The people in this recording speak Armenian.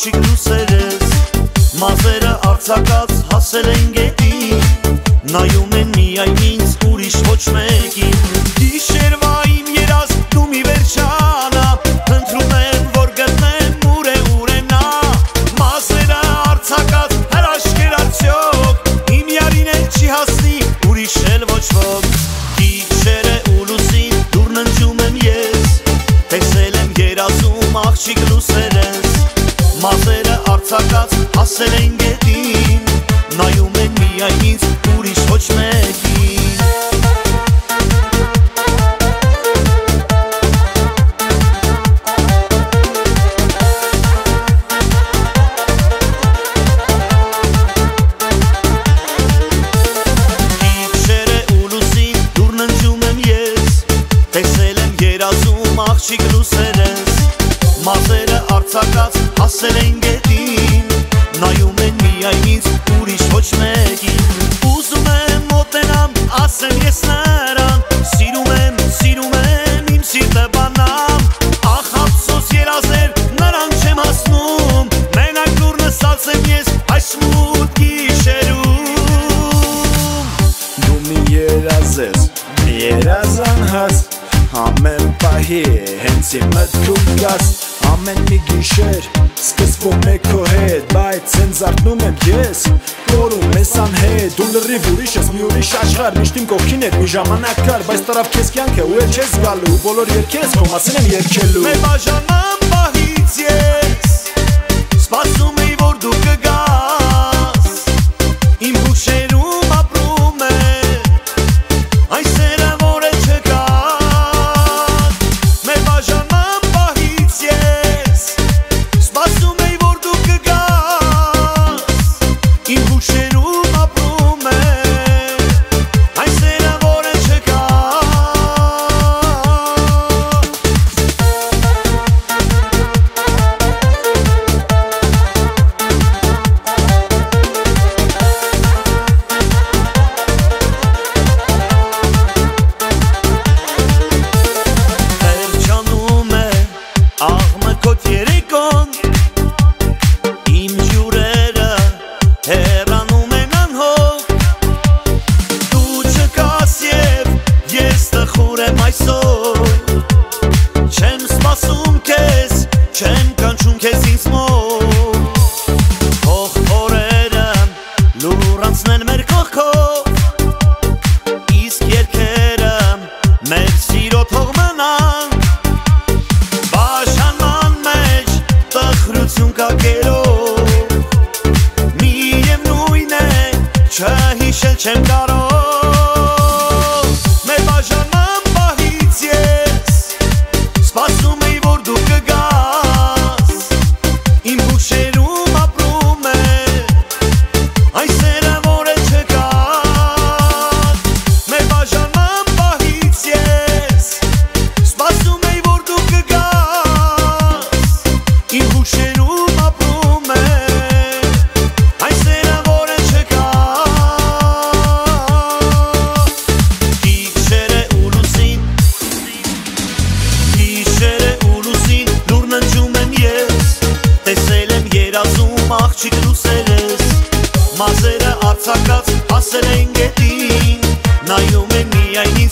աղջիկ լուսերես Մազերը արձակած հասել են գետին Նայում են միայն ինձ ուրիշ ոչ մեկին Գիշերվա իմ երազ դու մի վերջանա Հնդրում եմ որ գտնեմ ուր է նա Մազերը արձակած հրաշքեր արդյոք Իմ յարին էլ չի հասնի ուրիշ էլ ոչ ոք Գիշերը ու լուսին դուր ննջում եմ ես Տեսել եմ երազում աղջիկ լուսերես Մազերը արձակած հասել են գետին Նայում են միայն ինձ ուրիշ ոչ մեկին Գիշերը ու լուսին դուր ննջում եմ ես Տեսել եմ երազում աղջիկ լուսերես Մազերը արձակած հասել են գետին Նայում են միայն ինձ ուրիշ ոչ մեկին Ուզում եմ մոտենամ, ասեմ ես նրան Սիրում եմ իմ սիրտը բանամ Ախ ափսոս երազներ նրան չեմ հասնում Մենակ դուր նստած եմ ես այս մութ գիշերում Դու մի երազ ես, մի երազ անհաս Ամեն պահի հենց իմ մտքում կաս Ամեն մի գիշեր սկսվում է քո հետ Բայց հենց զարթնում եմ ես Կորում ես անհետ Դու լրիվ ուրիշ ես մի ուրիշ աշխարհ Միշտ իմ կողքին էր մի ժամանակ կար Բայց տարավ քեզ կյանքը ու էլ չես գալու Բոլոր երգերս քո մասին եմ երգելու Մեր բաժանման պահից ես Սպասում էի որ դու կգաս Իմ հուշերում ապրում է Այն սերը որ էլ չկաս Մեր բաժանման պահից ես Սպասում էի որ դու կգաս Իմ հուշերում ապրում է Այն սերը որ էլ Վերջանում է աղմկոտ երեկոն Իմ ջուրերը հեռանում են անհոգ Դու չկաս և ես տխուր եմ այսօր Չեմ սպասում քեզ, չեմ կանչում քեզ ինձ մոտ Թող օրերը լուր անցնեն մեր կողքով Իսկ երգերը մեր սիրո թող մնան Բաժանման մեջ տխրություն կա գերով Միևնույն է չհիշել չեմ կարող Մեր բաժանման պահից ես Սպասում էի որ դու կգաս Իմ հուշերում ապրում է Այն սերը որ էլ չկաս Մեր բաժանման պահից ես Սպասում էի որ դու կգաս Իմ հուշերում ապրում է Այն սերը որ էլ չկաս Գիշերը ու լուսին դուր ննջում եմ ես Տեսել եմ երազում աղջիկ լուսերես Մազերը արձակած հասել են գետին Նայում են միայն